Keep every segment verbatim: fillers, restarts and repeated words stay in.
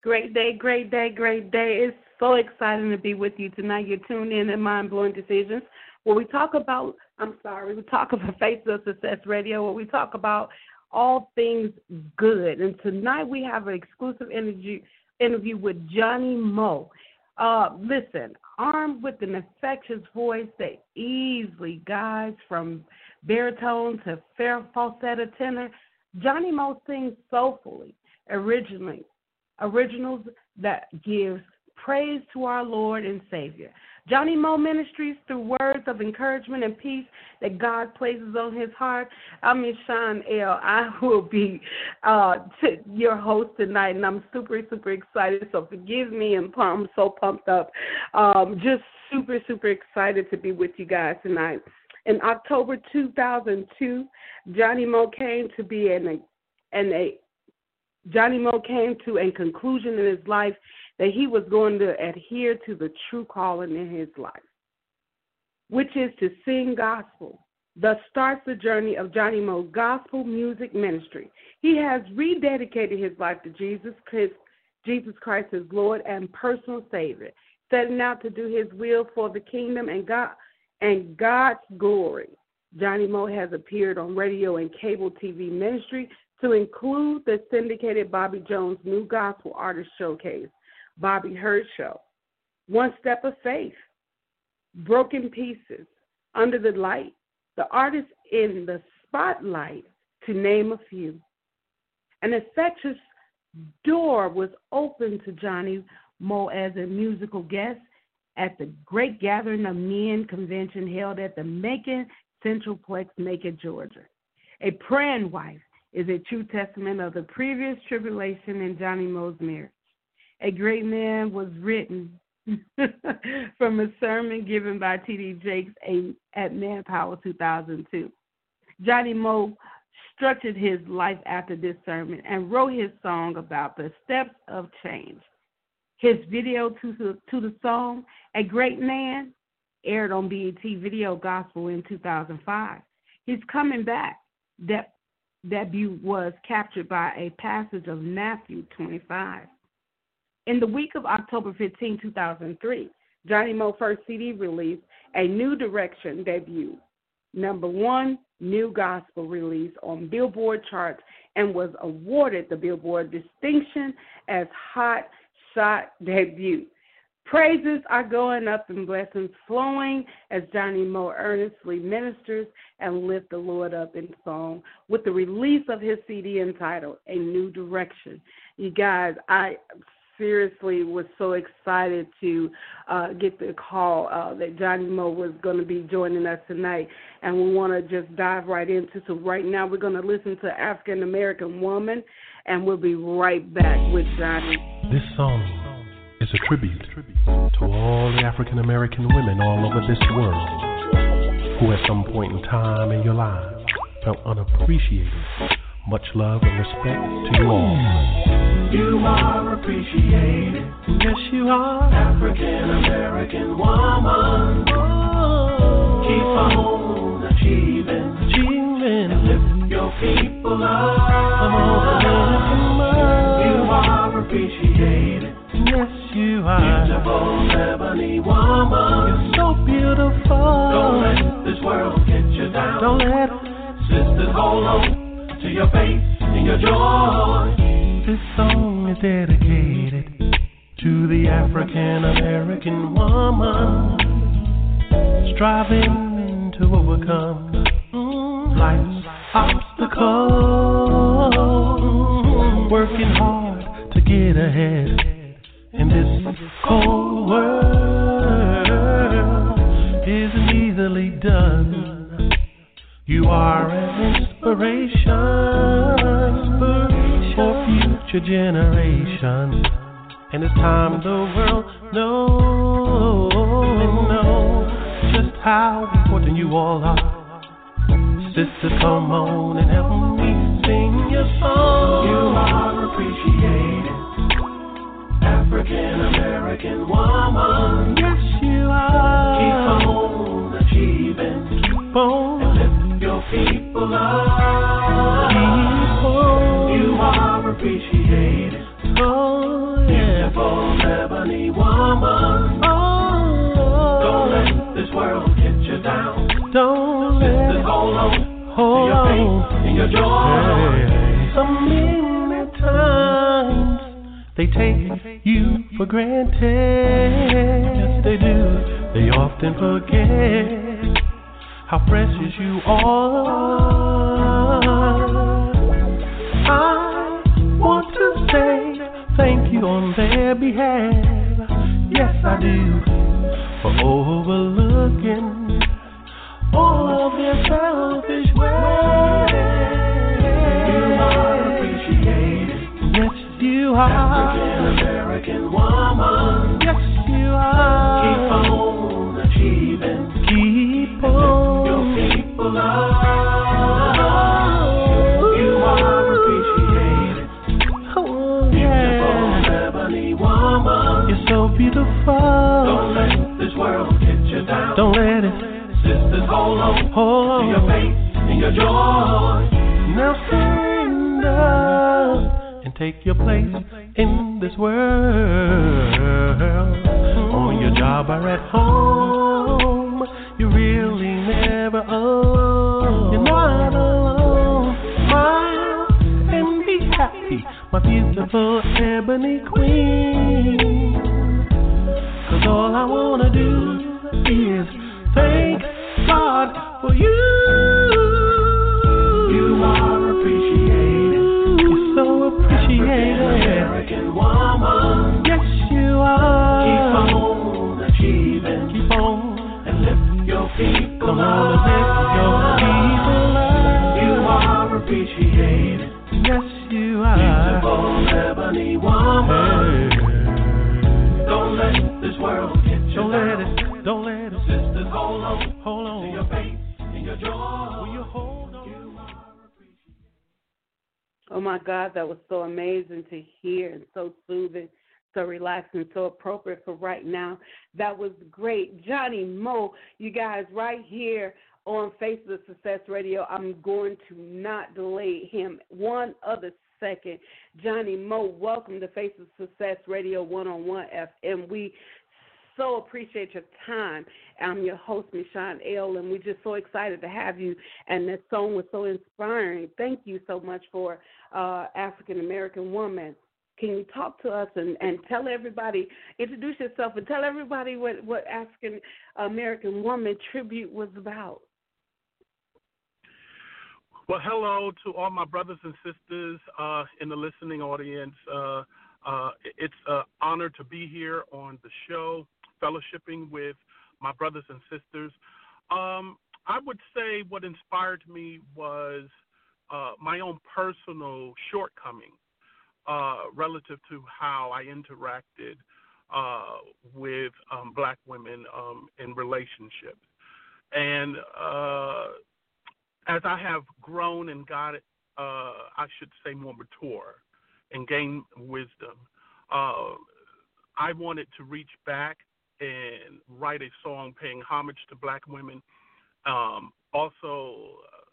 Great day, great day, great day. It's so exciting to be with you tonight. You're tuned in at Mind Blowing Decisions, where we talk about, I'm sorry, we talk about Face of Success Radio, where we talk about all things good. And tonight we have an exclusive interview, interview with Johnny Moe. Uh, listen, armed with an infectious voice that easily guides from baritone to fair falsetto tenor, Johnny Moe sings soulfully, originally, originals that gives praise to our Lord and Savior. Johnny Moe Ministries, through words of encouragement and peace that God places on his heart. I'm Sean L. I will be uh, t- your host tonight, and I'm super, super excited. So forgive me, and I'm so pumped up. Um, just super, super excited to be with you guys tonight. In October two thousand two, Johnny Moe came to be an, an a Johnny Moe came to a conclusion in his life that he was going to adhere to the true calling in his life, which is to sing gospel. Thus starts the journey of Johnny Moe's gospel music ministry. He has rededicated his life to Jesus Christ, Jesus Christ, his Lord and personal Savior, setting out to do his will for the kingdom and God and God's glory. Johnny Moe has appeared on radio and cable T V ministry, to include the syndicated Bobby Jones New Gospel Artist Showcase, Bobby Hurt Show, One Step of Faith, Broken Pieces, Under the Light, The Artist in the Spotlight, to name a few. An infectious door was opened to Johnny Moe as a musical guest at the Great Gathering of Men convention held at the Macon Centralplex, Macon, Georgia. A praying wife is a true testament of the previous tribulation in Johnny Moe's marriage. A Great Man was written from a sermon given by T D Jakes at Manpower two thousand two. Johnny Moe structured his life after this sermon and wrote his song about the steps of change. His video to the, to the song, A Great Man, aired on B E T Video Gospel in two thousand five. He's coming back. That debut was captured by a passage of Matthew twenty-five. In the week of October fifteenth, two thousand three, Johnny Moe's first C D release, A New Direction, debut. Number one new gospel release on Billboard charts and was awarded the Billboard distinction as Hot Shot Debut. Praises are going up and blessings flowing as Johnny Moe earnestly ministers and lifts the Lord up in song with the release of his C D entitled A New Direction. You guys, I seriously was so excited to uh, get the call uh, that Johnny Moe was going to be joining us tonight, and we want to just dive right into. So right now we're going to listen to African American Woman, and we'll be right back with Johnny. This song is a tribute to all the African American women all over this world who at some point in time in your lives felt unappreciated. Much love and respect to you all. You are appreciated. Yes, you are. African American woman. Oh. Keep on achieving. Achieving. And lift your people up. Oh. You are appreciated. Yes, you are. Beautiful ebony woman. You're so beautiful. Don't let this world get you down. Don't let Sisters, hold on to your faith and your joy. This song is dedicated to the African American woman striving to overcome life's obstacles, working hard to get ahead in this cold world isn't easily done. You are an inspiration for future generations, and it's time the world knows know just how important you all are. Sisters, come on and help me sing your song. You are appreciated. African American woman. Yes, you are. Keep on achieving. Keep on. And lift your people up. People. You are appreciated. Oh, yeah. woman. Oh, don't let this world get you down. Don't let Sisters, hold on hold to your on. faith and your joy. Hey. So many times they take you for granted. Yes, they do. They often forget how precious you are. I want to say thank you on their behalf. Yes, I do. For overlooking all of their selfish ways. You are appreciated. Yes, you are. African American woman. Yes, you are. Keep on achieving. Keep on. Your people are. You are appreciated. Oh, Beautiful yeah. ebony woman. You're so beautiful. Don't let this world get you down. Don't let it. Sisters, hold on Hold on. to your faith and your joy. Now stand up and take your place in this world. On your job or at home, you're really never alone. You're not alone. Smile and be happy, my beautiful ebony queen. 'Cause all I wanna do is thank God for you. You are appreciated. You're so appreciated. African woman. Yes, you are. Keep on achieving. Keep on. And lift your people Come up. on and lift your people up. You are appreciated. Yes, you are. Beautiful ebony woman. Hey. Don't let this world get you Don't down. let it. Don't let it. Sisters, hold on Hold to on. your faith and your joy. Will you hold on? You are appreciated. Oh my God, that was so amazing to hear and so soothing, so relaxing, so appropriate for right now. That was great. Johnny Moe, you guys, right here on Face of Success Radio. I'm going to not delay him one other second. Johnny Moe, welcome to Face of Success Radio one oh one F M. We so appreciate your time. I'm your host, Michonne L., and we're just so excited to have you. And that song was so inspiring. Thank you so much for uh, African American Woman. Can you talk to us and, and tell everybody, introduce yourself and tell everybody what, what African American Woman tribute was about? Well, hello to all my brothers and sisters uh, in the listening audience. Uh, uh, it's an honor to be here on the show, fellowshipping with my brothers and sisters. Um, I would say what inspired me was uh, my own personal shortcoming uh, relative to how I interacted uh, with um, black women um, in relationships. And uh, as I have grown and got, uh, I should say, more mature and gained wisdom, uh, I wanted to reach back and write a song paying homage to black women, um, also uh,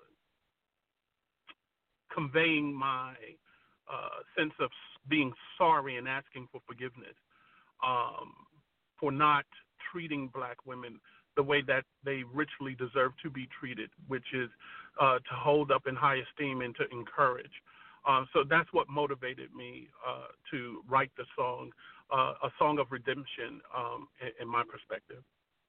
conveying my uh, sense of being sorry and asking for forgiveness um, for not treating black women the way that they richly deserve to be treated, which is uh, to hold up in high esteem and to encourage. Uh, so that's what motivated me uh, to write the song, uh, a song of redemption um, in, in my perspective.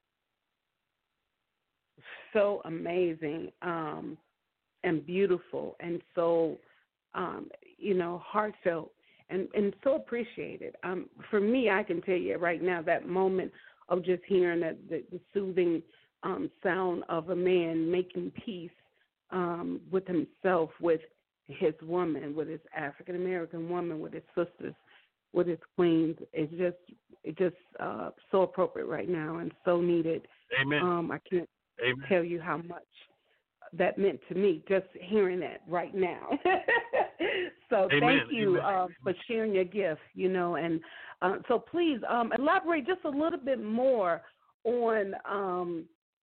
So amazing um, and beautiful and so, um, you know, heartfelt and, and so appreciated. Um, for me, I can tell you right now that moment of just hearing that the, the soothing um, sound of a man making peace um, with himself, with his woman, with his African American woman, with his sisters, with his queens, it's just it's just uh, so appropriate right now and so needed. Amen. Um, I can't Amen. tell you how much that meant to me just hearing that right now. So Amen. thank you uh, for sharing your gift, you know, and uh, so please um, elaborate just a little bit more on, um,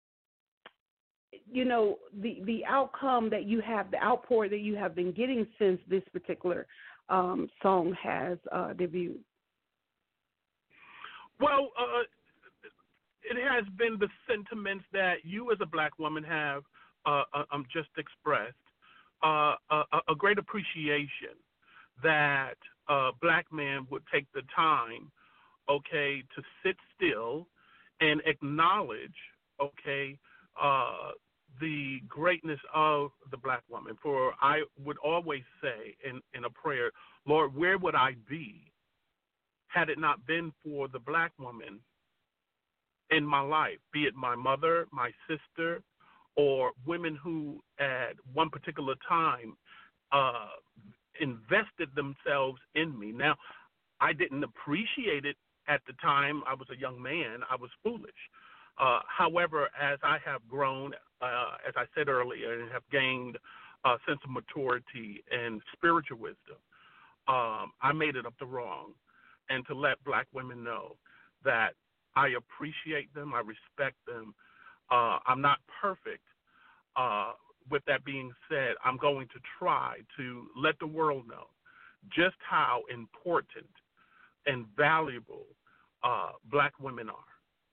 you know, the, the outcome that you have, the outpour that you have been getting since this particular um, song has uh, debuted. Well, uh, it has been the sentiments that you as a black woman have uh, uh, um, just expressed, uh, a, a great appreciation that uh, black men would take the time, okay, to sit still and acknowledge, okay, uh, the greatness of the black woman. For I would always say in, in a prayer, Lord, where would I be had it not been for the black woman in my life, be it my mother, my sister, or women who at one particular time uh, invested themselves in me. Now, I didn't appreciate it at the time. I was a young man. I was foolish. Uh, however, as I have grown, uh, as I said earlier, and have gained a sense of maturity and spiritual wisdom, um, I made it up the wrong. And to let black women know that I appreciate them, I respect them. Uh, I'm not perfect. Uh, with that being said, I'm going to try to let the world know just how important and valuable uh, black women are.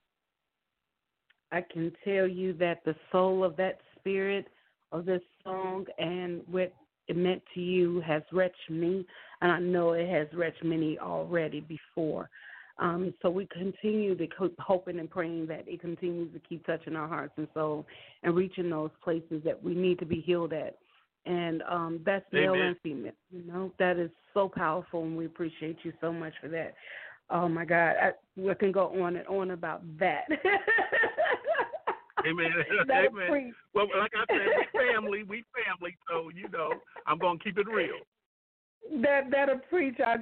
I can tell you that the soul of that spirit of this song and what it meant to you has reached me, and I know it has reached many already before. Um, so we continue to keep hoping and praying that it continues to keep touching our hearts and soul and reaching those places that we need to be healed at. And um, that's male Amen. and female. You know, that is so powerful, and we appreciate you so much for that. Oh, my God. I, I can go on and on about that. Amen. Amen. Well, like I said, we family, we family, so, you know, I'm going to keep it real. That that'll preach. I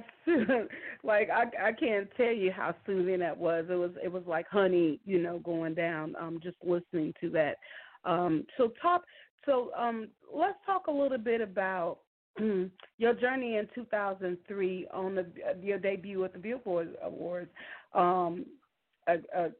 like I I can't tell you how soothing that was. It was it was like honey, you know, going down. Um, just listening to that. Um, so talk. So um, let's talk a little bit about your journey in two thousand three on the your debut at the Billboard Awards. Um, a, a,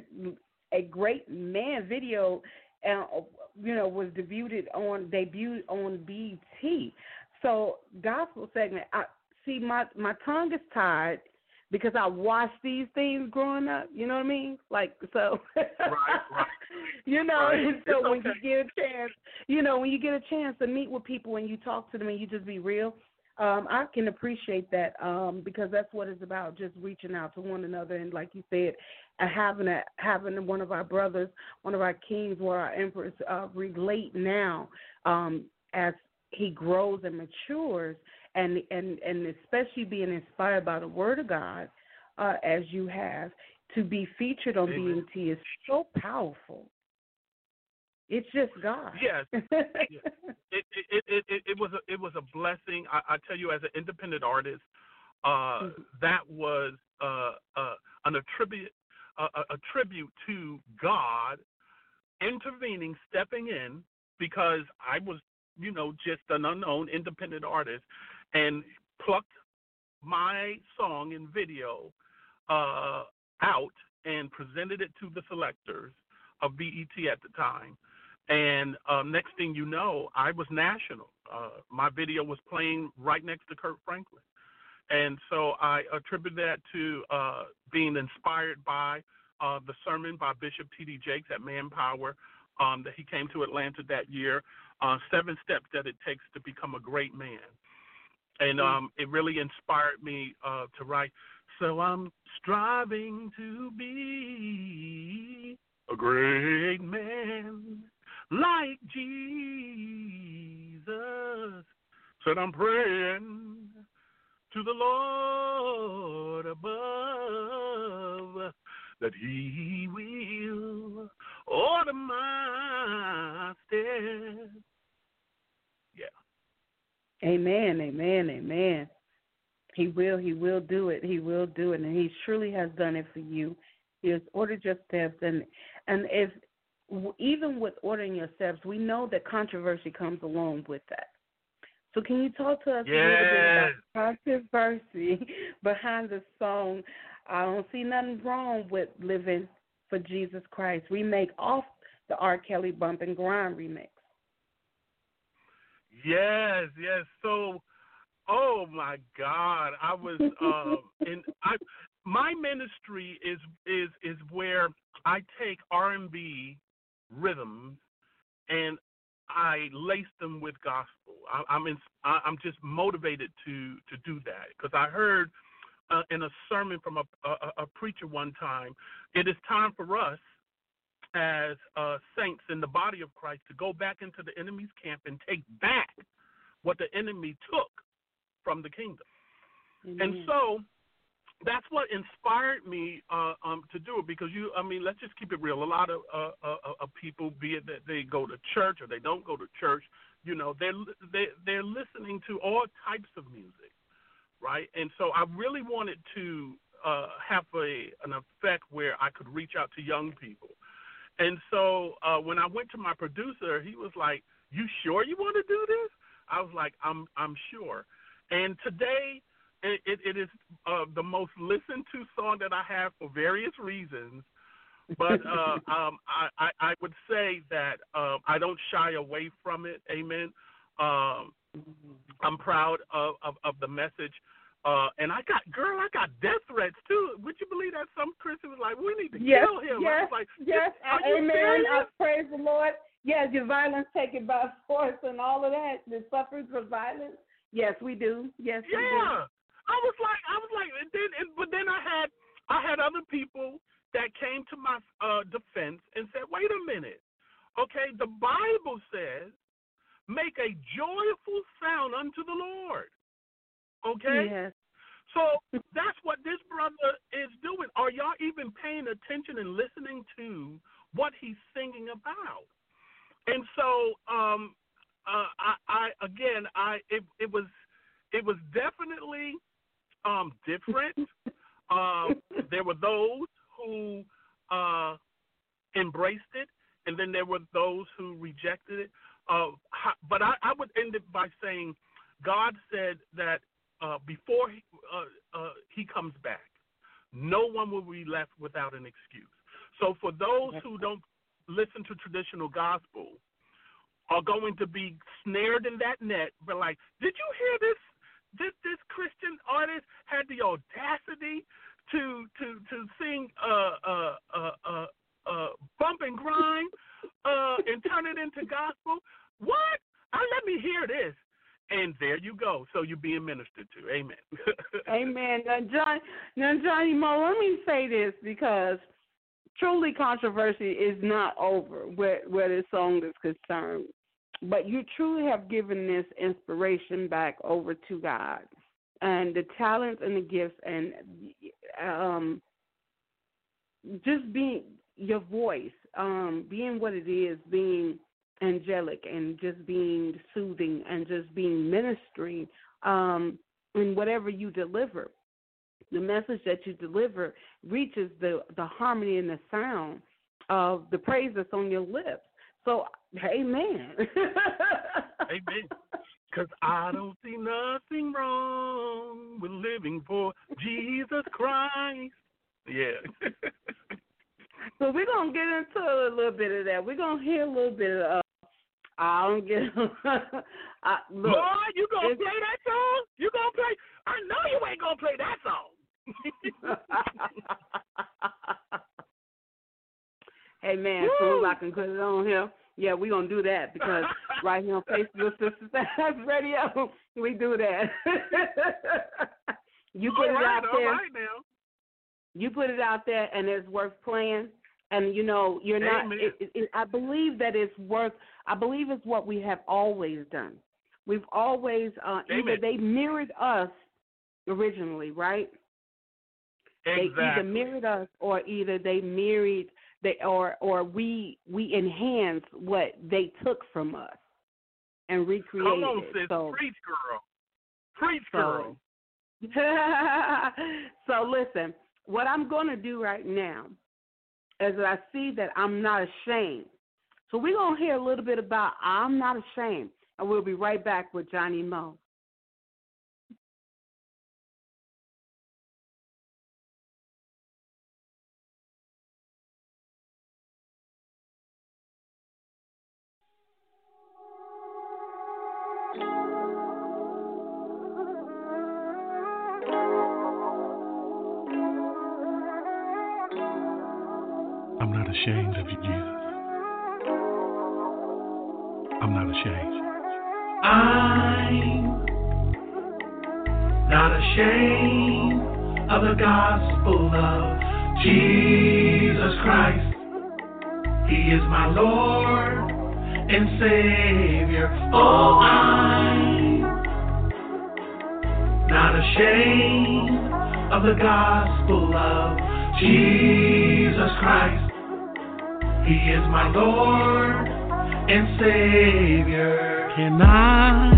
a great man video, uh, you know, was debuted on debuted on B E T. So gospel segment, I see my, my tongue is tied because I watched these things growing up, you know what I mean? Like, so, right, right. you know, right. and so it's when okay. you get a chance, you know, when you get a chance to meet with people and you talk to them and you just be real, um, I can appreciate that um, because that's what it's about, just reaching out to one another. And like you said, uh, having a, having one of our brothers, one of our kings, one of our emperors uh, relate now um, as he grows and matures, and and and especially being inspired by the Word of God, uh, as you have, to be featured on Amen. B E T is so powerful. It's just God. Yes, yes. It, it it it it was a it was a blessing. I, I tell you, as an independent artist, uh, mm-hmm. that was uh, uh, an attribute uh, a tribute to God intervening, stepping in, because I was, you know, just an unknown independent artist, and plucked my song and video uh, out and presented it to the selectors of B E T at the time. And uh, next thing you know, I was national. Uh, my video was playing right next to Kirk Franklin. And so I attribute that to uh, being inspired by uh, the sermon by Bishop T D Jakes at Manpower um, that he came to Atlanta that year. Uh, seven steps that it takes to become a great man. And um, it really inspired me uh, to write, so I'm striving to be a great man like Jesus. Said I'm praying to the Lord above that he will order my steps. Yeah. Amen, amen, amen. He will, he will do it. He will do it, and he surely has done it for you. He has ordered your steps, and and if even with ordering your steps, we know that controversy comes along with that. So can you talk to us yes. a little bit about controversy behind the song, I Don't See Nothing Wrong with Living for Jesus Christ, remake off the R. Kelly Bump and Grind remix? Yes, yes. So, oh my God, I was uh, in. I my ministry is is is where I take R and B rhythms and I lace them with gospel. I, I'm in, I, I'm just motivated to to do that because I heard uh, in a sermon from a, a, a preacher one time, it is time for us as uh, saints in the body of Christ to go back into the enemy's camp and take back what the enemy took from the kingdom. Mm-hmm. And so that's what inspired me uh, um, to do it because you, I mean, let's just keep it real. A lot of, uh, uh, of people, be it that they go to church or they don't go to church, you know, they're, they, they're listening to all types of music, right? And so I really wanted to uh, have a, an effect where I could reach out to young people. And so uh, when I went to my producer, he was like, "You sure you want to do this?" I was like, I'm I'm sure. And today, it, it, it is uh, the most listened to song that I have for various reasons. But uh, um, I, I, I would say that uh, I don't shy away from it. Amen. Um, I'm proud of, of, of the message. Uh, and I got, girl, I got death threats too. Would you believe that some Christian was like, "We need to yes, kill him"? Yes, I was like, yes, are you amen. serious? I praise the Lord. Yes, your violence taken by force and all of that. The suffering for violence. Yes, we do. Yes, yeah. we do. I was like, I was like, and then, and, but then I had, I had other people that came to my uh, defense and said, "Wait a minute, okay? The Bible says, make a joyful sound unto the Lord." Okay? Yes. So that's what this brother is doing. Are y'all even paying attention and listening to what he's singing about? And so, um, uh, I, I again, I it, it was it was definitely um, different. um, there were those who uh, embraced it, and then there were those who rejected it. Uh, but I, I would end it by saying, God said that uh, before he, uh, uh, he comes back, no one will be left without an excuse. So for those who don't listen to traditional gospel, are going to be snared in that net. But like, did you hear this? This this Christian artist had the audacity to to to sing uh uh uh uh, uh bump and grind uh and turn it into gospel. What? Uh, let me hear this. And there you go. So you're being ministered to. Amen. Amen. Now, John, now, Johnny Mo, let me say this because truly controversy is not over where, where this song is concerned. But you truly have given this inspiration back over to God. And the talents and the gifts and um, just being your voice, um, being what it is, being angelic and just being soothing and just being ministering um, in whatever you deliver. The message that you deliver reaches the, the harmony and the sound of the praise that's on your lips. So, amen. Amen. Because I don't see nothing wrong with living for Jesus Christ. Yeah. So we're going to get into a little bit of that. We're going to hear a little bit of, uh, I don't get I, look, Boy, you going to play that song? You going to play? I know you ain't going to play that song. Hey, man, as soon as I can put it on here, yeah, we're going to do that because right here on Facebook Sisters Radio, we do that. You put all it right, out there. All right now. You put it out there, and it's worth playing. And, you know, you're not, it, it, it, I believe that it's worth, I believe it's what we have always done. We've always, uh, either they mirrored us originally, right? Exactly. They either mirrored us or either they mirrored, they, or or we we enhanced what they took from us and recreated. Come on, sis. So, Preach, girl. Preach, so, girl. So, listen, what I'm going to do right now is that I see that I'm not ashamed. So we're going to hear a little bit about I'm Not Ashamed, and we'll be right back with Johnny Mo. not ashamed of you, Jesus. I'm not ashamed. I'm not ashamed of the gospel of Jesus Christ. He is my Lord and Savior. Oh, I'm not ashamed of the gospel of Jesus Christ. He is my Lord and Savior. Can I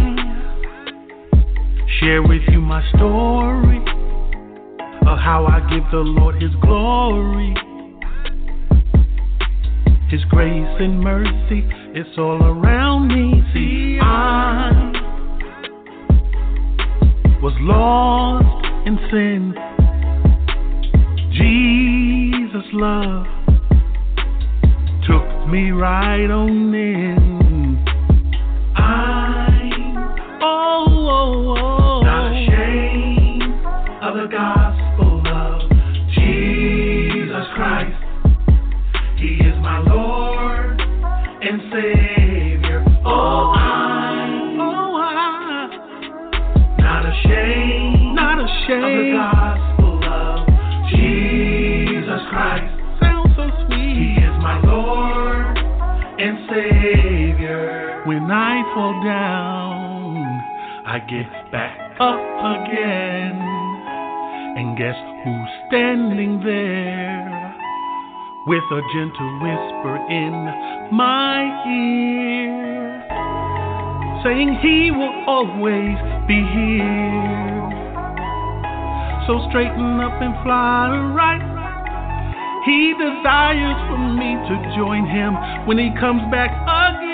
share with you my story of how I give the Lord His glory? His grace and mercy, it's all around me. See, I was lost in sin. Jesus' love took me right on in. I'm oh, oh, oh. not ashamed of the gospel of Jesus Christ. He is my Lord and Savior. Oh, I'm Oh, I, not ashamed, not of the ashamed. gospel of Jesus Christ. Sounds so He sweet. is my Lord and Savior. When I fall down, I get back up again. And guess who's standing there with a gentle whisper in my ear, saying He will always be here. So straighten up and fly right. He desires for me to join Him when He comes back again.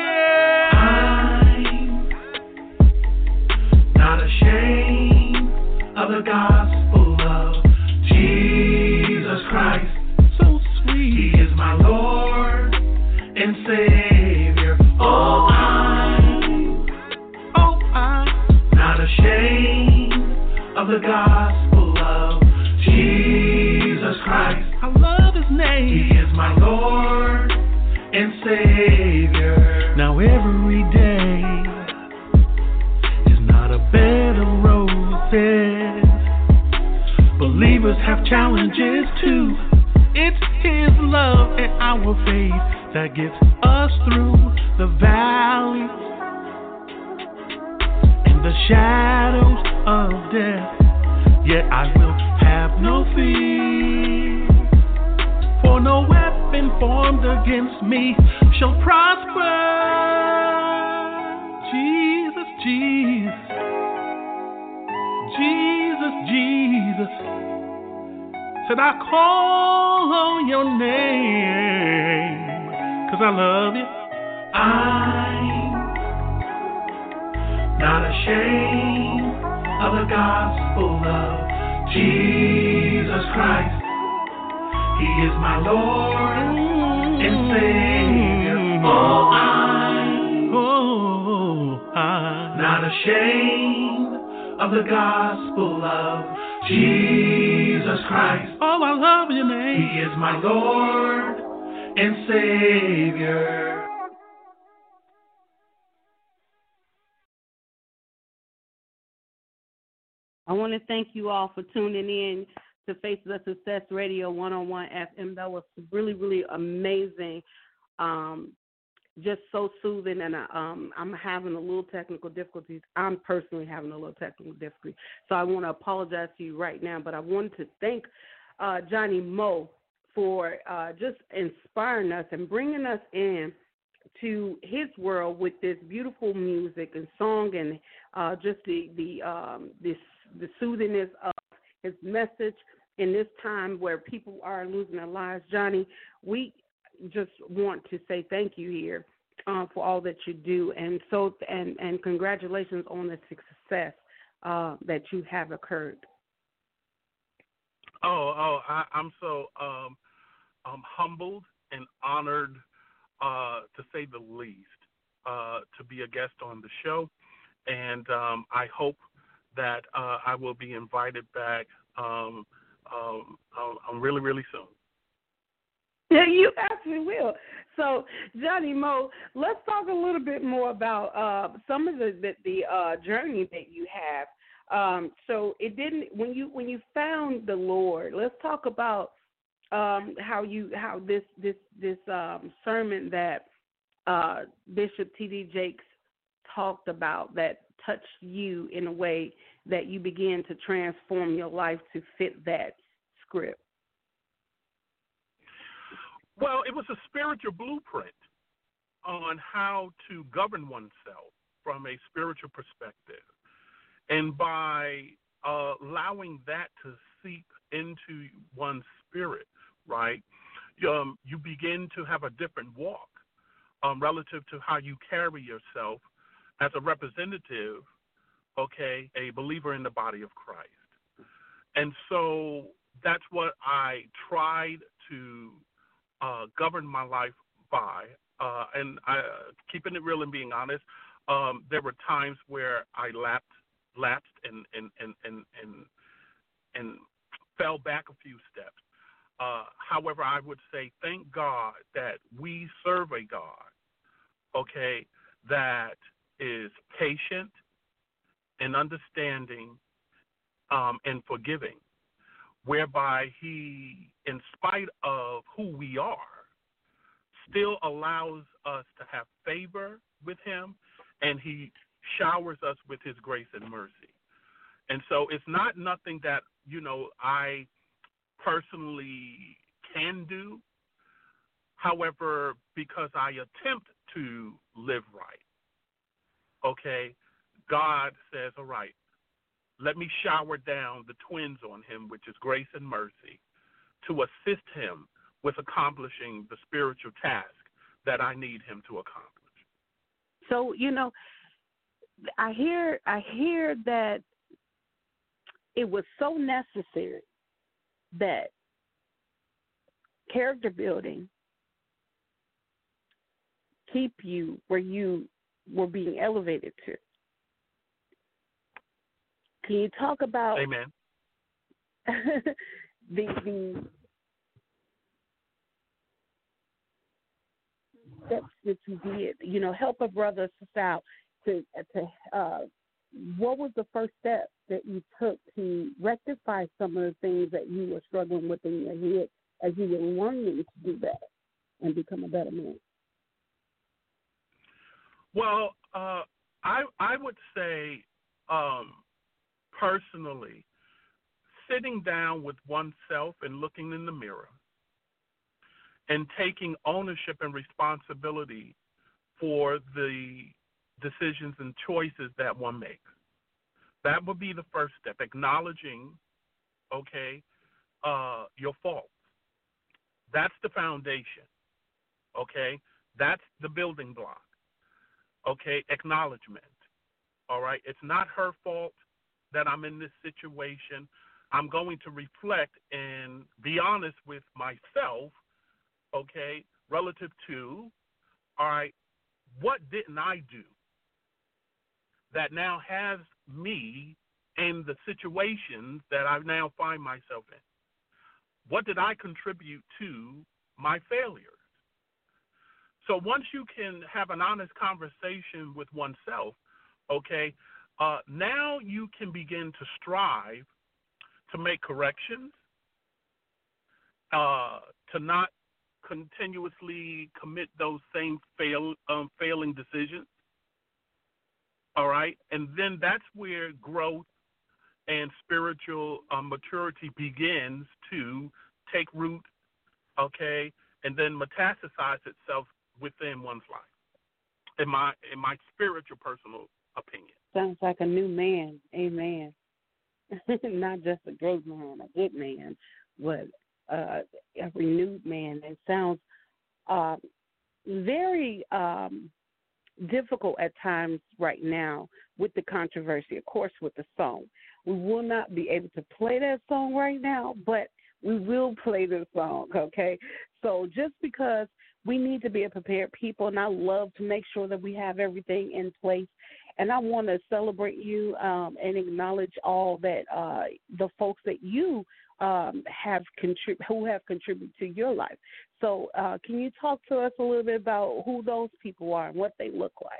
I'm not ashamed of the gospel of Jesus Christ. So He sweet. is my Lord and Savior. Oh, I'm Oh, I, not ashamed of the gospel of Jesus Christ. I love His He name. is my Lord and Savior. Now every day is not a bed of roses. Believers have challenges too. It's His love and our faith that gets us through the valleys and the shadows of death. Yet I will have no fear, for no weapon formed against me shall prosper. Jesus, Jesus, Jesus, Jesus, said I call on your name, 'cause I love you. I'm not ashamed of the gospel of Jesus Christ. He is my Lord and Savior. Oh, I'm Oh, I, not ashamed of the gospel of Jesus Christ. oh, I love your He name. is my Lord and Savior. I want to thank you all for tuning in to Face the Success Radio one oh one F M. That was really, really amazing. Um, just so soothing, and I, um, I'm having a little technical difficulties. I'm personally having a little technical difficulty, so I want to apologize to you right now. But I wanted to thank uh, Johnny Moe for uh, just inspiring us and bringing us in to his world with this beautiful music and song, and uh, just the the um, this the soothingness of his message in this time where people are losing their lives. Johnny, we just want to say thank you here uh, for all that you do, and so and and congratulations on the success uh, that you have occurred. Oh, oh, I, I'm so um, um, humbled and honored, uh, to say the least, uh, to be a guest on the show, and um, I hope that uh, I will be invited back um, um, um, really, really soon. Yeah, you actually will. So, Johnny Mo, let's talk a little bit more about uh, some of the the, the uh, journey that you have. Um, so, it didn't when you when you found the Lord. Let's talk about um, how you how this this this um, sermon that uh, Bishop T D Jakes talked about that touched you in a way that you began to transform your life to fit that script. Well, it was a spiritual blueprint on how to govern oneself from a spiritual perspective. And by uh, allowing that to seep into one's spirit, right, um, you begin to have a different walk um, relative to how you carry yourself as a representative, okay, a believer in the body of Christ. And so that's what I tried to Uh, govern my life by, uh, and I, uh, keeping it real and being honest, um, there were times where I lapsed, lapsed and and and and and, and fell back a few steps. Uh, however, I would say, thank God that we serve a God, okay, that is patient and understanding um, and forgiving, whereby he, in spite of who we are, still allows us to have favor with him, and he showers us with his grace and mercy. And so it's not nothing that, you know, I personally can do. However, because I attempt to live right, okay, God says, all right, let me shower down the twins on him, which is grace and mercy, to assist him with accomplishing the spiritual task that I need him to accomplish. So, you know, I hear I hear that it was so necessary that character building keep you where you were being elevated to. Can you talk about Amen. the the steps that you did? You know, help a brother sister out to to uh, what was the first step that you took to rectify some of the things that you were struggling with in your head as you were learning to do that and become a better man? Well, uh, I I would say. Um, Personally, sitting down with oneself and looking in the mirror and taking ownership and responsibility for the decisions and choices that one makes. That would be the first step, acknowledging, okay, uh, your faults. That's the foundation, okay? That's the building block, okay? Acknowledgement, all right? It's not her fault that I'm in this situation. I'm going to reflect and be honest with myself, okay, relative to, all right, what didn't I do that now has me in the situations that I now find myself in? What did I contribute to my failures? So once you can have an honest conversation with oneself, okay, Uh, now you can begin to strive to make corrections, uh, to not continuously commit those same fail, um, failing decisions, all right? And then that's where growth and spiritual uh, maturity begins to take root, okay, and then metastasize itself within one's life, in my, in my spiritual personal opinion. Sounds like a new man. Amen. Not just a great man, a good man, but uh, a renewed man. It sounds uh, very um, difficult at times right now with the controversy, of course, with the song. We will not be able to play that song right now, but we will play the song, okay? So just because we need to be a prepared people, and I love to make sure that we have everything in place. And I want to celebrate you um, and acknowledge all that uh, the folks that you um, have contrib- who have contributed to your life. So uh, can you talk to us a little bit about who those people are and what they look like?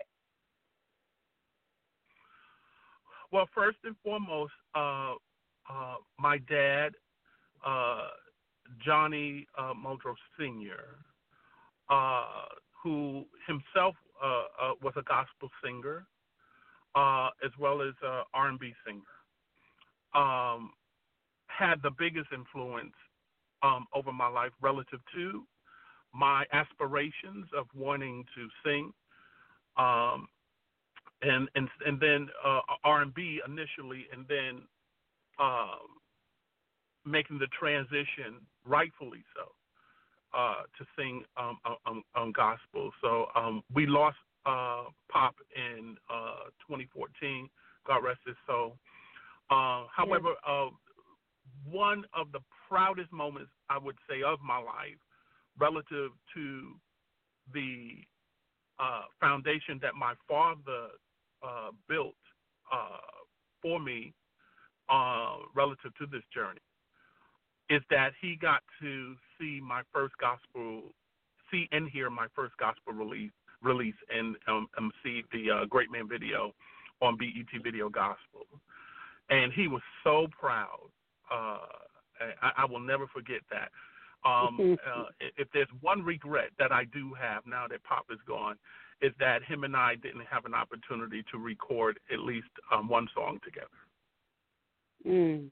Well, first and foremost, uh, uh, my dad, uh, Johnny uh, Muldrow Senior, uh, who himself uh, uh, was a gospel singer, uh, as well as an R and B singer, um, had the biggest influence um, over my life relative to my aspirations of wanting to sing, um, and and and then uh, R and B initially, and then um, making the transition, rightfully so, uh, to sing um, um, um, gospel. So um, we lost uh, Pop in uh, twenty fourteen. God rest his soul. Uh, however, uh, one of the proudest moments, I would say, of my life relative to the uh, foundation that my father uh, built uh, for me uh, relative to this journey is that he got to see my first gospel, see and hear my first gospel release, release and um, um, see the uh, Great Man video on B E T Video Gospel. And he was so proud. Uh, I, I will never forget that. Um, uh, if there's one regret that I do have now that Pop is gone, is that him and I didn't have an opportunity to record at least um, one song together. Mm.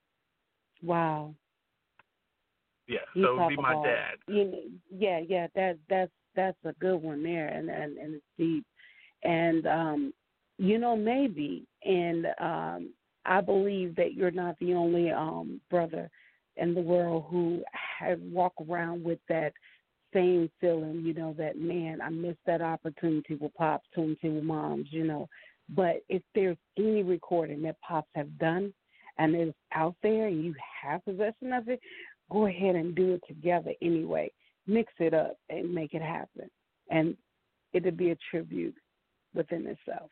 Wow. Yeah, you so it would be my about, dad. You know, yeah, yeah, that that's that's a good one there, and and, and it's deep, and um, you know maybe, and um, I believe that you're not the only um brother in the world who has walk around with that same feeling, you know, that man, I missed that opportunity with Pops, opportunity with Moms, you know. But if there's any recording that Pops have done and it's out there and you have possession of it, go ahead and do it together anyway. Mix it up and make it happen. And it'll be a tribute within itself.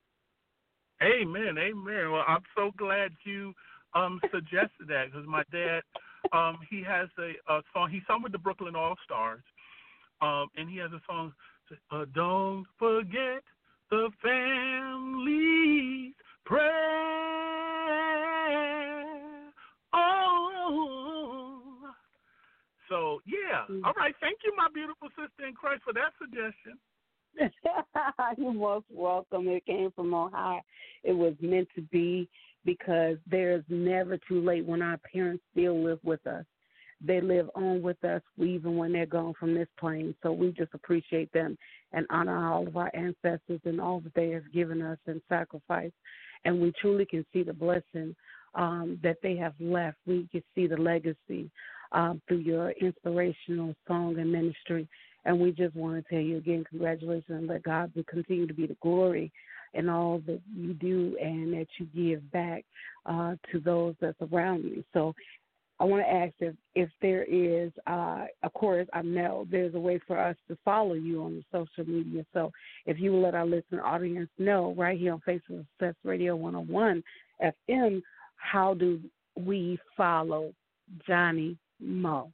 Amen, amen. Well, I'm so glad you um, suggested that because my dad, um, he has a, a song. He sung with the Brooklyn All-Stars, um, and he has a song, uh, Don't Forget the Family's Prayer. Oh. So, yeah. All right. Thank you, my beautiful sister in Christ, for that suggestion. You're most welcome. It came from on high. It was meant to be because there's never too late when our parents still live with us. They live on with us even when they're gone from this plane. So we just appreciate them and honor all of our ancestors and all that they have given us and sacrificed. And we truly can see the blessing um, that they have left. We can see the legacy um, through your inspirational song and ministry. And we just want to tell you again, congratulations, and let God will continue to be the glory in all that you do and that you give back uh, to those that's around you. So I want to ask if, if there is, uh, of course, I know there's a way for us to follow you on the social media. So if you will let our listener audience know right here on Facebook Success Radio one oh one F M, how do we follow Johnny Mo?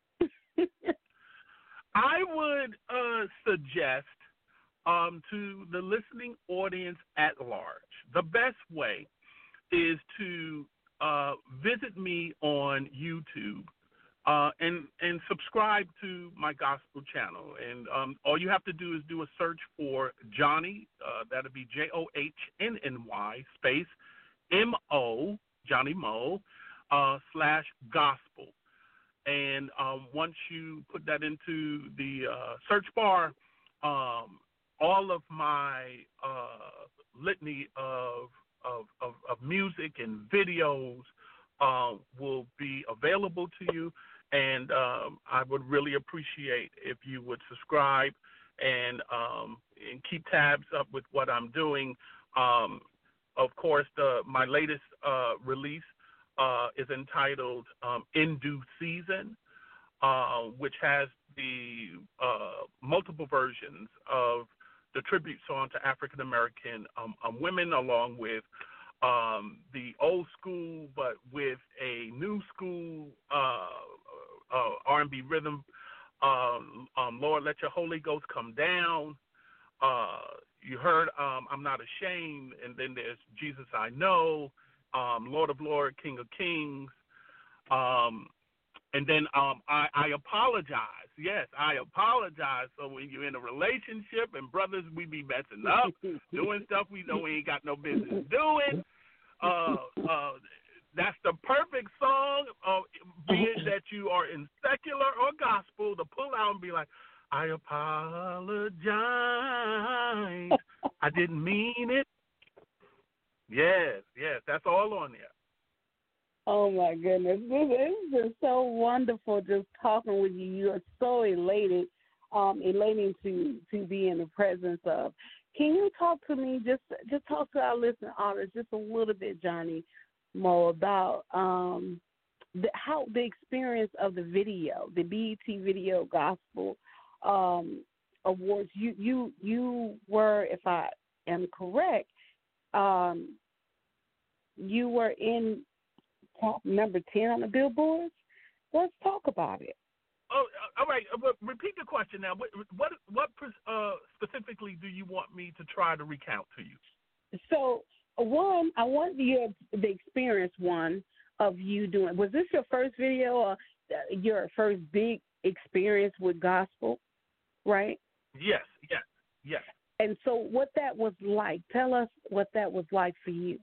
I would uh, suggest um, to the listening audience at large, the best way is to uh, visit me on YouTube uh, and, and subscribe to my gospel channel. And um, all you have to do is do a search for Johnny, uh, that would be J O H N N Y space M O, Johnny Mo, uh, slash gospel. And um, once you put that into the uh, search bar, um, all of my uh, litany of, of, of, of music and videos uh, will be available to you. And um, I would really appreciate if you would subscribe and, um, and keep tabs up with what I'm doing. Um, of course, the, my latest uh, release Uh, is entitled um, In Due Season, uh, which has the uh, multiple versions of the tribute song to African American um, um, women, along with um, the old school, but with a new school uh, uh, R and B rhythm. Um, um, Lord, let your Holy Ghost come down. Uh, you heard um, I'm Not Ashamed, and then there's Jesus I Know, um, Lord of Lords, King of Kings. Um, and then um, I, I apologize. Yes, I apologize. So when you're in a relationship and brothers, we be messing up, doing stuff we know we ain't got no business doing. Uh, uh, that's the perfect song, uh, be it that you are in secular or gospel, to pull out and be like, I apologize. I didn't mean it. Yes, yes, that's all on there. Oh, my goodness. It's been so wonderful just talking with you. You are so elated, um, elating to, to be in the presence of. Can you talk to me, just just talk to our listening audience just a little bit, Johnny Moe, about um, the, how the experience of the video, the B E T Video Gospel um, Awards. You, you, you were, if I am correct, um, you were in top number ten on the billboards. Let's talk about it. Oh, all right. Uh, repeat the question now. What what, what uh, specifically do you want me to try to recount to you? So, one, I want your the experience one of you doing. Was this your first video or your first big experience with gospel? Right. Yes. Yes. Yes. And so, what that was like? Tell us what that was like for you.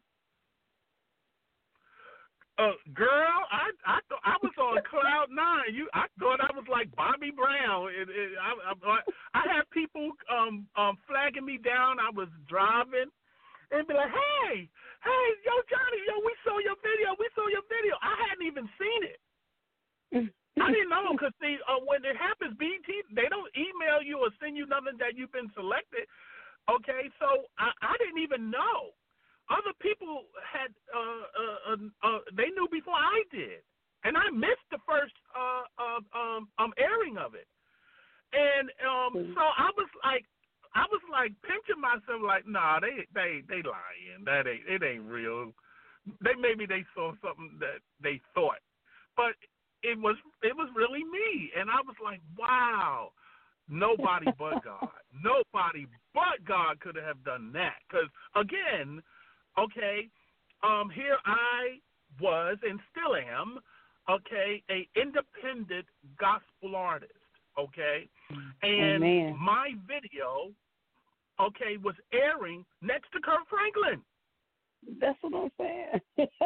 Uh, girl, I I thought I was on cloud nine. You, I thought I was like Bobby Brown. It, it, I, I, I had people um um flagging me down. I was driving and be like, hey, hey, yo, Johnny, yo, we saw your video. We saw your video. I hadn't even seen it. I didn't know because see, uh, when it happens, B E T, they don't email you or send you nothing that you've been selected. Okay, so I, I didn't even know. Other people had, uh, uh, uh, uh, they knew before I did, and I missed the first uh, uh, um, um, airing of it. And um, so I was like, I was like pinching myself, like, nah, they, they, they lying. That ain't, it ain't real. They maybe they saw something that they thought, but it was, it was really me. And I was like, wow, nobody but God, nobody but God could have done that. Because again. Okay, um, here I was and still am, okay, a independent gospel artist, okay, and Amen. my video, okay, was airing next to Kirk Franklin. That's what I'm saying.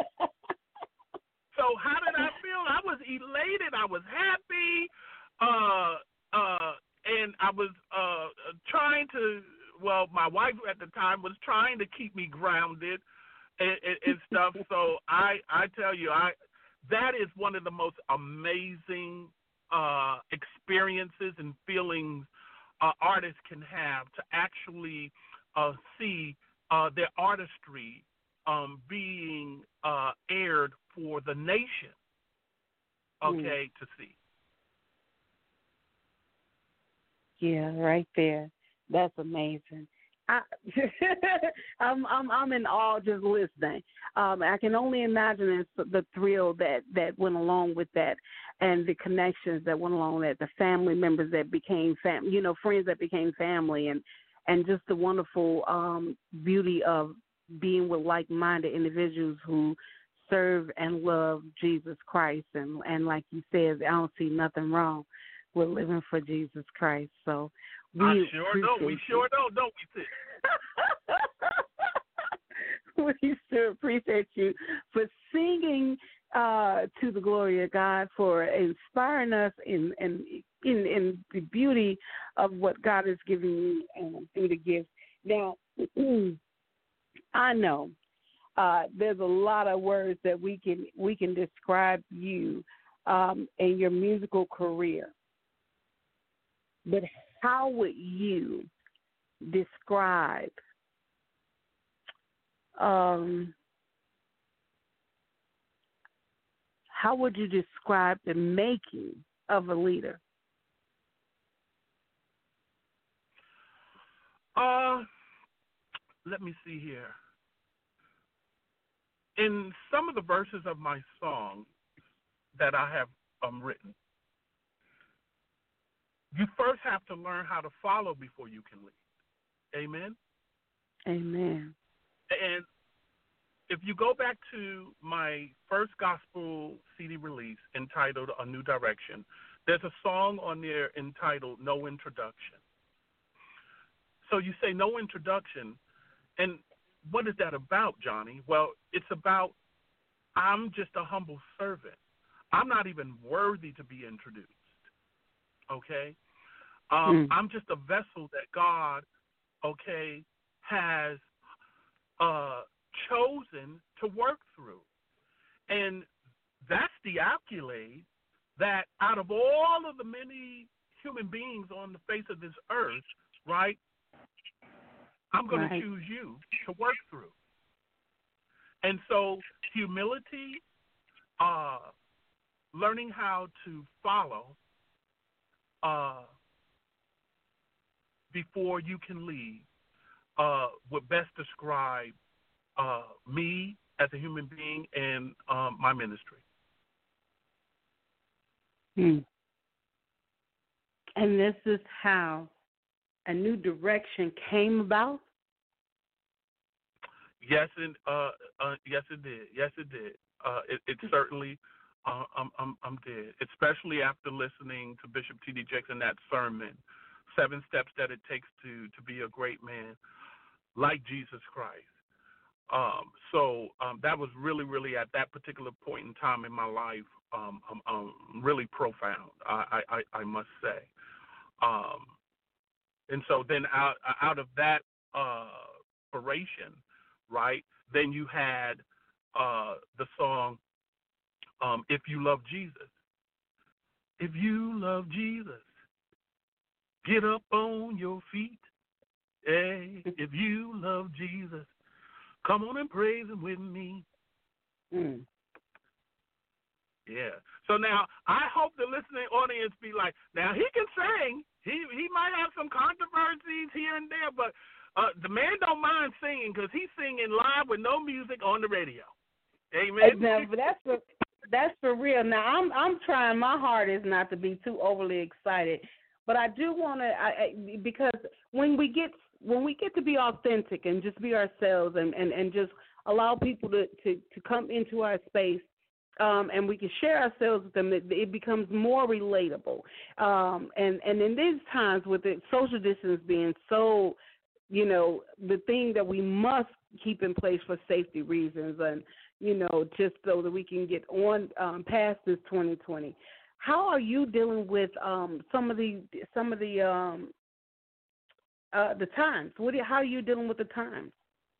So how did I feel? I was elated. I was happy, uh, uh, and I was uh, trying to. Well, my wife at the time was trying to keep me grounded and, and, and stuff. So I, I tell you, I that is one of the most amazing uh, experiences and feelings uh, artists can have, to actually uh, see uh, their artistry um, being uh, aired for the nation, okay, mm. to see. Yeah, right there. That's amazing. I, I'm I'm I'm in awe just listening. Um, I can only imagine the thrill that, that went along with that, and the connections that went along with that, the family members that became fam, you know, friends that became family, and and just the wonderful um, beauty of being with like-minded individuals who serve and love Jesus Christ, and and like you said, I don't see nothing wrong with living for Jesus Christ. So. We I sure don't. We sure don't, don't we, we sure appreciate you for singing uh, to the glory of God, for inspiring us in in in, in the beauty of what God is giving you um, through the gifts. Now, I know uh, there's a lot of words that we can we can describe you um, and your musical career, but how would you describe um, how would you describe the making of a leader? Uh, let me see here. in some of the verses of my song that I have um, written, you first have to learn how to follow before you can lead. Amen? Amen. And if you go back to my first gospel C D release entitled A New Direction, there's a song on there entitled No Introduction. So you say no introduction, and what is that about, Johnny? Well, it's about I'm just a humble servant. I'm not even worthy to be introduced, okay? Um, mm. I'm just a vessel that God, okay, has uh, chosen to work through. And that's the accolade that out of all of the many human beings on the face of this earth, right, I'm going right. to choose you to work through. And so humility, uh, learning how to follow uh, before you can lead uh, would best describe uh, me as a human being and um, my ministry. Hmm. And this is how A New Direction came about? Yes, and uh, uh, yes, it did. Yes, it did. Uh, it, it certainly uh, um, um, um, did, especially after listening to Bishop T D Jakes and that sermon, Seven Steps That It Takes to, to Be a Great Man, like Jesus Christ. Um, so um, that was really, really at that particular point in time in my life, um, um, um, really profound, I, I, I must say. Um, and so then out, out of that uh, inspiration, right, then you had uh, the song, um, If You Love Jesus. If you love Jesus, get up on your feet. Hey, if you love Jesus, come on and praise him with me. Mm. Yeah. So now I hope the listening audience be like, now he can sing. He he might have some controversies here and there, but uh, the man don't mind singing because he's singing live with no music on the radio. Amen. Now, but that's for that's for real. Now I'm I'm trying my hardest not to be too overly excited, but I do want to because when we get when we get to be authentic and just be ourselves and, and, and just allow people to, to, to come into our space um, and we can share ourselves with them, it, it becomes more relatable. Um, and, and in these times with the social distance being so, you know, the thing that we must keep in place for safety reasons and, you know, just so that we can get on um, past this twenty twenty. How are you dealing with um, some of the some of the um, Uh, the times. What? Do you, how are you dealing with the times?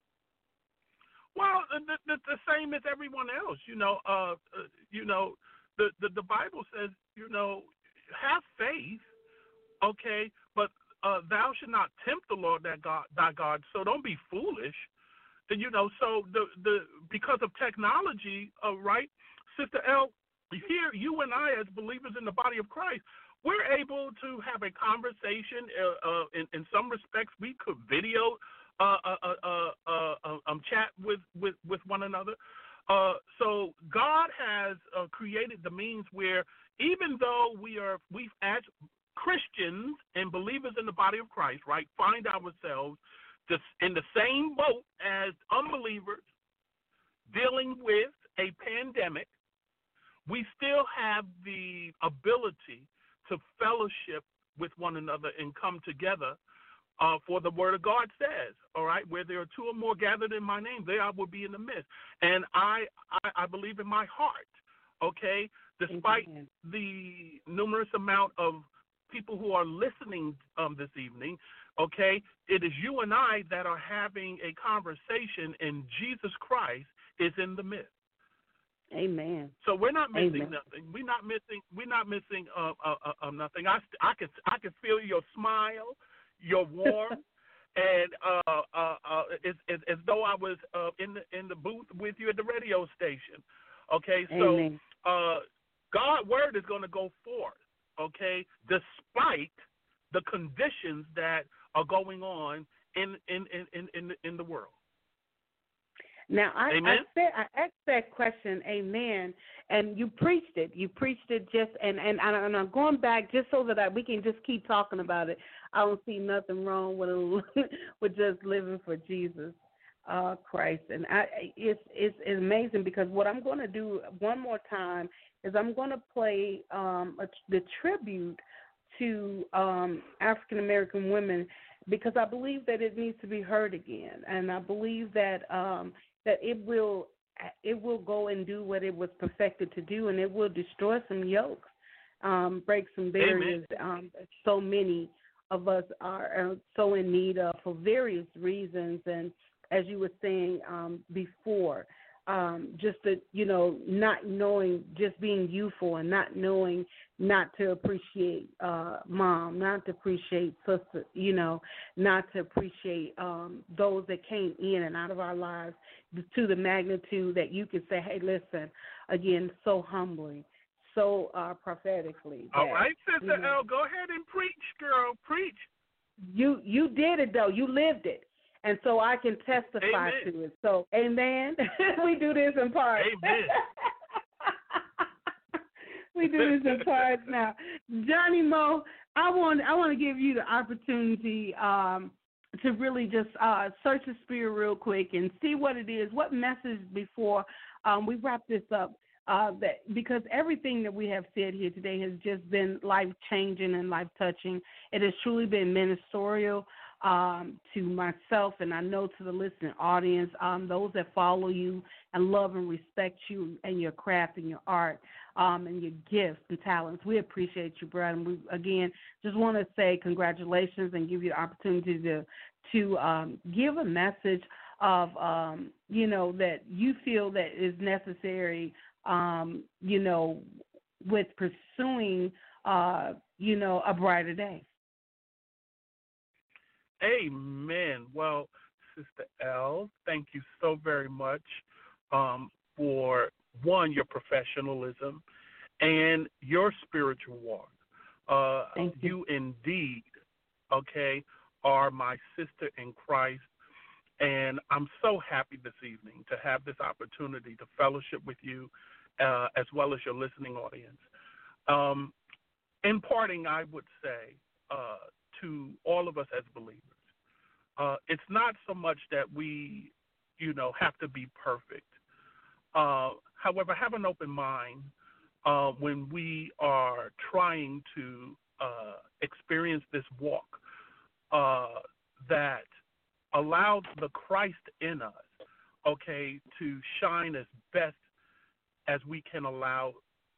Well, the, the, the same as everyone else. You know, uh, uh, you know, the, the the Bible says, you know, have faith, okay, but uh, thou should not tempt the Lord thy God, thy God. So don't be foolish. And you know, so the the because of technology, uh, right, Sister L, here you and I as believers in the body of Christ, we're able to have a conversation. Uh, uh, in, in some respects, we could video uh, uh, uh, uh, uh, um, chat with, with, with one another. Uh, so God has uh, created the means where even though we are, we as Christians and believers in the body of Christ, right, find ourselves just in the same boat as unbelievers dealing with a pandemic, we still have the ability to fellowship with one another and come together, uh, for the word of God says, all right, where there are two or more gathered in my name, there I will be in the midst. And I, I, I believe in my heart, okay, despite Amen. The numerous amount of people who are listening um, this evening, okay, it is you and I that are having a conversation, and Jesus Christ is in the midst. Amen. So we're not missing Amen. nothing. We're not missing. We're not missing uh, uh, uh, nothing. I, I can I can feel your smile, your warmth, and uh, uh, uh, it's, it's as though I was uh, in the in the booth with you at the radio station. Okay, so uh, God's word is going to go forth. Okay, despite the conditions that are going on in in in in in, in the world. Now, I, Amen. I said I asked that question, amen, and you preached it. You preached it just, and and, I, and I'm going back just so that I, we can just keep talking about it. I don't see nothing wrong with with just living for Jesus uh, Christ, and I, it's it's amazing because what I'm going to do one more time is I'm going to play um, a, the tribute to um, African American women because I believe that it needs to be heard again, and I believe that. Um, that it will it will go and do what it was perfected to do, and it will destroy some yokes, um, break some barriers. Um, so many of us are, are so in need of for various reasons, and as you were saying um, before, um, just the you know not knowing, just being youthful and not knowing not to appreciate uh, mom, not to appreciate sister, you know, not to appreciate um, those that came in and out of our lives to the magnitude that you could say, hey, listen, again, so humbly, so uh, prophetically. That, All right, Sister you know, L, go ahead and preach, girl, preach. You you did it though, you lived it, and so I can testify Amen. to it. So, amen. We do this in parts. Amen. We do this in parts now. Johnny Moe, I want I want to give you the opportunity um, to really just uh, search the spirit real quick and see what it is, what message before um, we wrap this up. Uh, that because everything that we have said here today has just been life-changing and life-touching. It has truly been ministerial um, to myself, and I know to the listening audience, um, those that follow you and love and respect you and your craft and your art um, and your gifts and talents. We appreciate you, brother. And we, again, just want to say congratulations and give you the opportunity to, to um, give a message of, um, you know, that you feel that is necessary Um, you know, with pursuing, uh, you know, a brighter day. Amen. Well, Sister L, thank you so very much um, for, one, your professionalism and your spiritual walk. Uh, thank you. You indeed, okay, are my sister in Christ. And I'm so happy this evening to have this opportunity to fellowship with you uh, as well as your listening audience. Um, in parting, I would say uh, to all of us as believers, uh, it's not so much that we, you know, have to be perfect. Uh, however, have an open mind uh, when we are trying to uh, experience this walk uh, that allow the Christ in us, okay, to shine as best as we can allow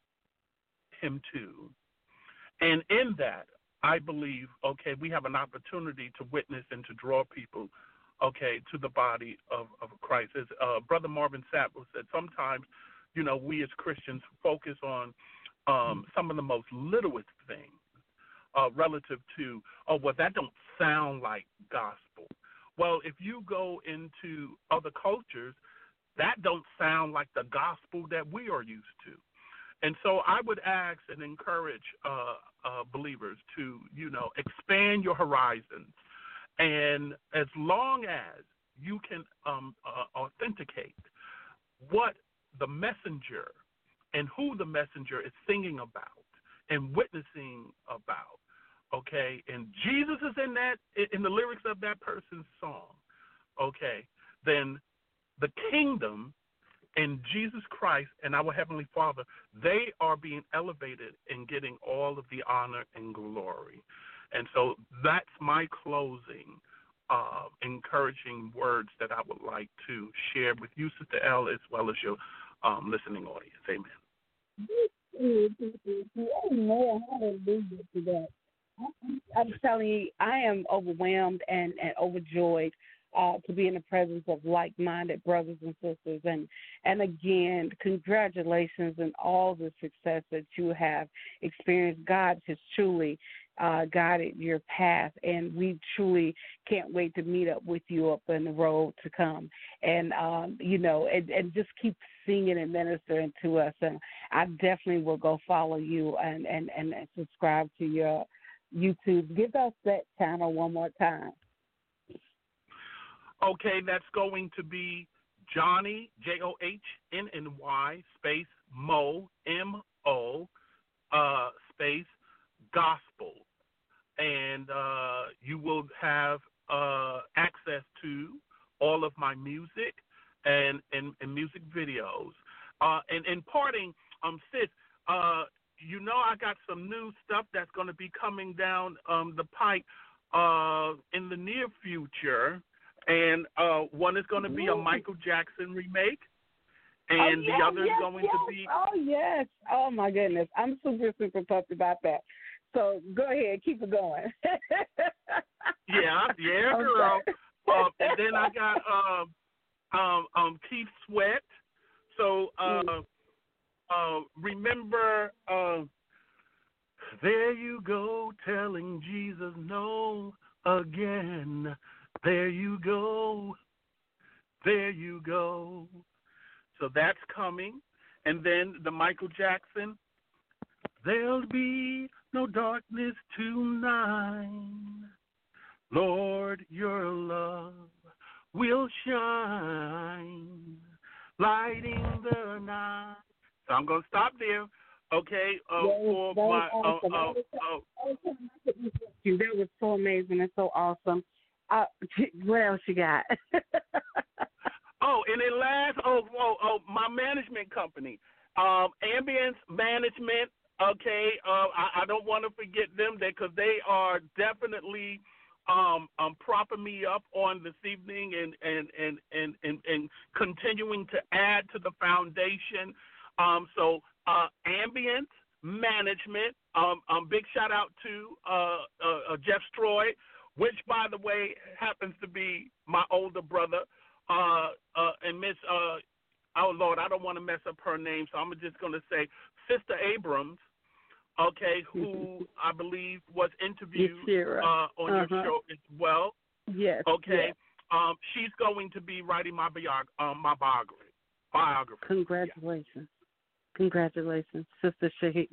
him to. And in that, I believe, okay, we have an opportunity to witness and to draw people, okay, to the body of, of Christ. As uh, Brother Marvin Sapp said, sometimes, you know, we as Christians focus on um, some of the most littlest things uh, relative to, oh, well, that don't sound like gospel. Well, if you go into other cultures, that don't sound like the gospel that we are used to. And so I would ask and encourage uh, uh, believers to, you know, expand your horizons. And as long as you can um, uh, authenticate what the messenger and who the messenger is singing about and witnessing about, okay, and Jesus is in that, in the lyrics of that person's song, okay, then the kingdom and Jesus Christ and our Heavenly Father, they are being elevated and getting all of the honor and glory. And so that's my closing uh, encouraging words that I would like to share with you, Sister L, as well as your um, listening audience. Amen. Amen. Hallelujah to that. I'm telling you, I am overwhelmed and, and overjoyed uh, to be in the presence of like-minded brothers and sisters. And, and again, congratulations on all the success that you have experienced. God has truly uh, guided your path, and we truly can't wait to meet up with you up in the road to come. And, um, you know, and, and just keep singing and ministering to us. And I definitely will go follow you and, and, and subscribe to your YouTube. Give us that channel one more time. Okay, that's going to be Johnny, J O H N N Y, space Mo, M O, uh, space gospel. And uh, you will have uh, access to all of my music and, and, and music videos. Uh, and in parting, um, sis, uh, you know I got some new stuff that's going to be coming down um, the pipe uh, in the near future. And uh, one is going to be a Michael Jackson remake, and oh, yes, the other yes, is going yes. to be. Oh yes! Oh my goodness! I'm super super pumped about that. So go ahead, keep it going. yeah, yeah, girl. uh, and then I got uh, um, um, Keith Sweat. So uh, mm. uh, remember, uh, there you go, telling Jesus no again. There you go. There you go. So that's coming. And then the Michael Jackson, there'll be no darkness tonight. Lord, your love will shine, lighting the night. So I'm going to stop there. Okay, uh, for my. Awesome. Uh, uh, uh, that was so amazing and so awesome. Uh, what else you got? oh, and then last, oh, oh, oh, my management company, um, Ambience Management. Okay, uh, I, I don't want to forget them because they are definitely um, um, propping me up on this evening and and, and, and, and and continuing to add to the foundation. Um, so, uh, Ambience Management. Um, um, big shout out to uh, uh, uh, Jeff Stroy, which, by the way, happens to be my older brother, uh, uh, and Miss, uh, oh, Lord, I don't want to mess up her name, so I'm just going to say Sister Abrams, okay, who I believe was interviewed uh, on uh-huh. your show as well. Yes. Okay. Yes. Um, she's going to be writing my, biog- um, my biography. biography. Congratulations. Yeah. Congratulations, Sister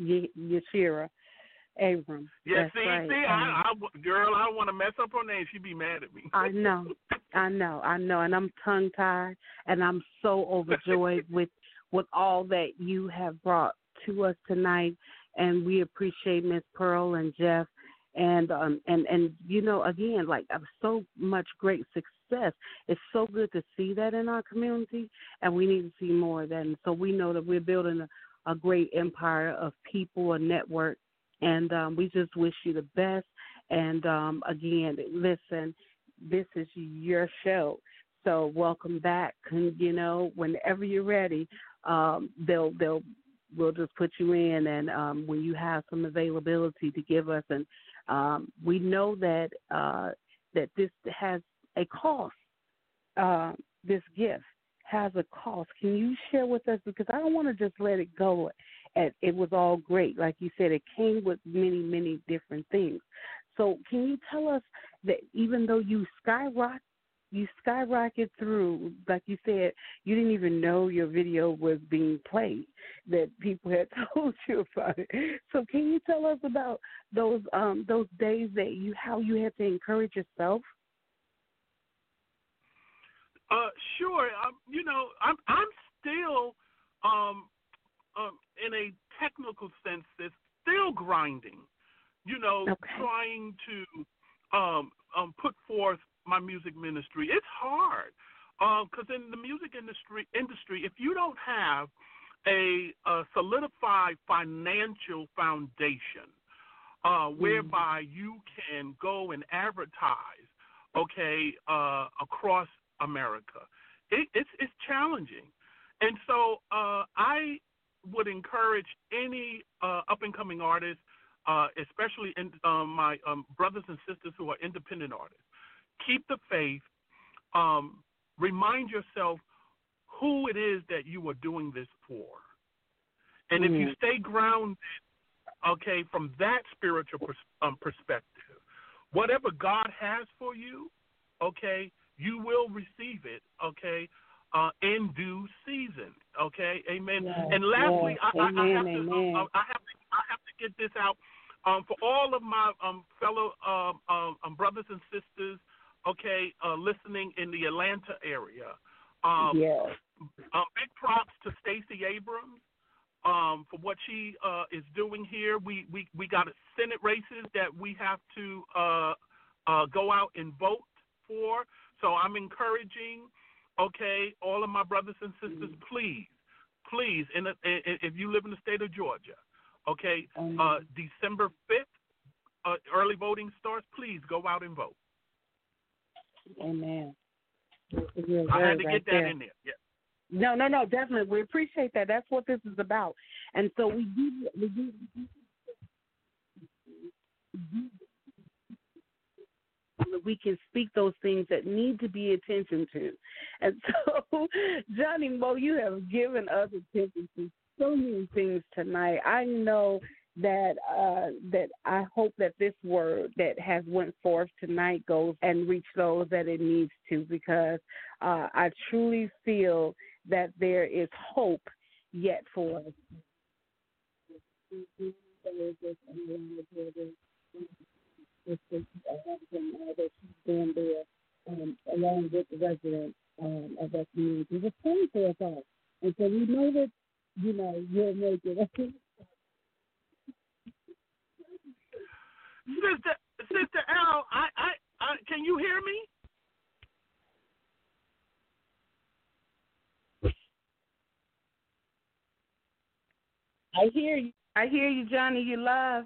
Yashira Abrams. Yeah, That's see, right. see, I, I, girl, I don't want to mess up her name. She'd be mad at me. I know, I know, I know, and I'm tongue-tied, and I'm so overjoyed with with all that you have brought to us tonight, and we appreciate Miss Pearl and Jeff, and um, and and you know, again, like so much great success. It's so good to see that in our community, and we need to see more of that. And so we know that we're building a, a great empire of people, a network. And um, we just wish you the best. And, um, again, listen, this is your show. So welcome back. And, you know, whenever you're ready, um, they'll they'll we'll just put you in. And um, when you have some availability to give us. And um, we know that uh, that this has a cost. Uh, this gift has a cost. Can you share with us? Because I don't want to just let it go. And it was all great. Like you said, it came with many, many different things. So can you tell us that even though you skyrocket, you skyrocket through, like you said, you didn't even know your video was being played, that people had told you about it. So can you tell us about those um, those days that you, how you had to encourage yourself? Uh, sure. Um, you know, I'm I'm still um. Um, in a technical sense, it's still grinding, you know, okay. trying to um, um, put forth my music ministry. It's hard because um, in the music industry, industry, if you don't have a, a solidified financial foundation uh, whereby mm. you can go and advertise, okay, uh, across America, it, it's it's challenging. And so uh, I would encourage any uh, up-and-coming artists, uh, especially in, um, my um, brothers and sisters who are independent artists, keep the faith. Um, remind yourself who it is that you are doing this for. And mm-hmm. if you stay grounded, okay, from that spiritual pers- um, perspective, whatever God has for you, okay, you will receive it, okay, Uh, in due season, okay, amen. Yes, and lastly, yes, I, I, I, have amen, to, um, I have to, I have to get this out um, for all of my um, fellow um, um, brothers and sisters, okay, uh, listening in the Atlanta area. Um, yes. Um, big props to Stacey Abrams um, for what she uh, is doing here. We, we we got Senate races that we have to uh, uh, go out and vote for. So I'm encouraging, okay, all of my brothers and sisters, mm-hmm. please, please, and if you live in the state of Georgia, okay, mm-hmm. uh, December fifth, uh, early voting starts. Please go out and vote. Amen. I had to right get that there. in there. Yeah. No, no, no, definitely. We appreciate that. That's what this is about. And so we do, we do, we can speak those things that need to be attention to. And so, Johnny Moe, you have given us attention to so many things tonight. I know that uh, that I hope that this word that has went forth tonight goes and reach those that it needs to, because uh, I truly feel that there is hope yet for us. Stand there um, along with the residents um, of that community. Just praying for us all. And so we know that, you know, you'll make it. Sister, Sister Al, I, I, I, can you hear me? I hear you. I hear you, Johnny. You live.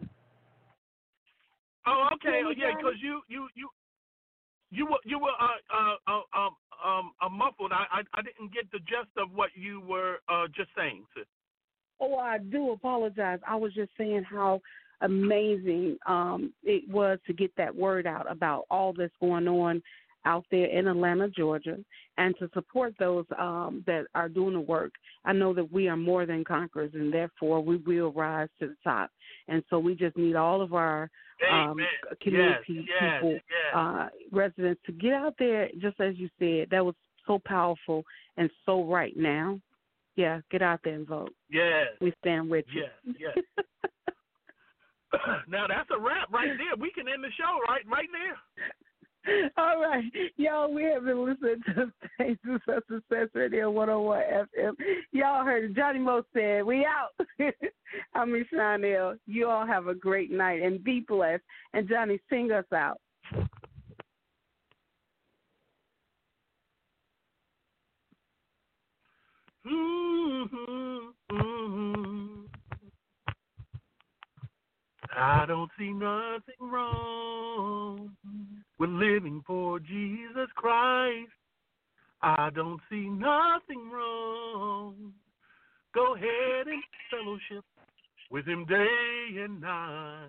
Oh, okay. Oh, yeah, because you, you, you, you were, you were, uh, uh, uh, um, um, uh, muffled. I, I, I didn't get the gist of what you were uh, just saying, sis. Oh, I do apologize. I was just saying how amazing um, it was to get that word out about all that's going on out there in Atlanta, Georgia, and to support those um, that are doing the work. I know that we are more than conquerors, and therefore we will rise to the top. And so we just need all of our um, community yes, people, yes, yes. Uh, residents, to get out there, just as you said. That was so powerful and so right now. Yeah, get out there and vote. Yes. We stand with you. Yes, yes. Now, that's a wrap right there. We can end the show right right there. All right. Y'all, we have been listening to Stages of Success Radio one oh one F M. Y'all heard it. Johnny Moe said, we out. I'm Miss Chanel. You all have a great night and be blessed. And Johnny, sing us out. Mm-hmm, mm-hmm. I don't see nothing wrong with living for Jesus Christ. I don't see nothing wrong. Go ahead and fellowship with him day and night.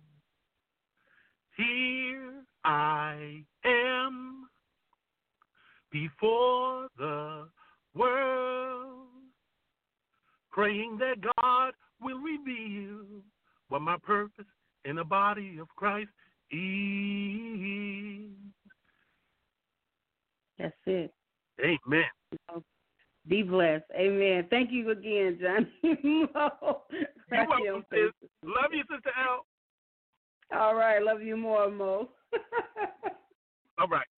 Here I am before the world, praying that God will reveal what my purpose in the body of Christ is. That's it. Amen. Be blessed. Amen. Thank you again, Johnny Moe. You're welcome, sis. Love you, Sister Al. All right. Love you more, Mo. All right.